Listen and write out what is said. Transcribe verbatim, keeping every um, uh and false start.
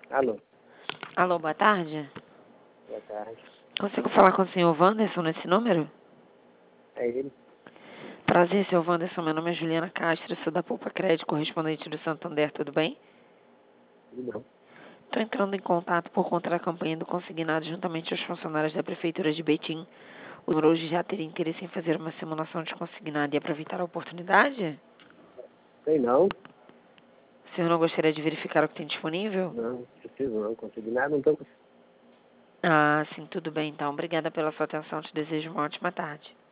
Alô, Alô, boa tarde. boa tarde. Consigo falar com o senhor Wanderson nesse número? É ele? Prazer, senhor Wanderson. Meu nome é Juliana Castro, sou da Poupa Crédito, correspondente do Santander, tudo bem? Tudo bom. Estou entrando em contato por conta da campanha do consignado juntamente aos funcionários da Prefeitura de Betim. O senhor hoje já teria interesse em fazer uma simulação de consignado e aproveitar a oportunidade? Sei não. O senhor não gostaria de verificar o que tem disponível? Não, preciso não. Consegui nada, não tô. Ah, sim, tudo bem então. Obrigada pela sua atenção. Te desejo uma ótima tarde.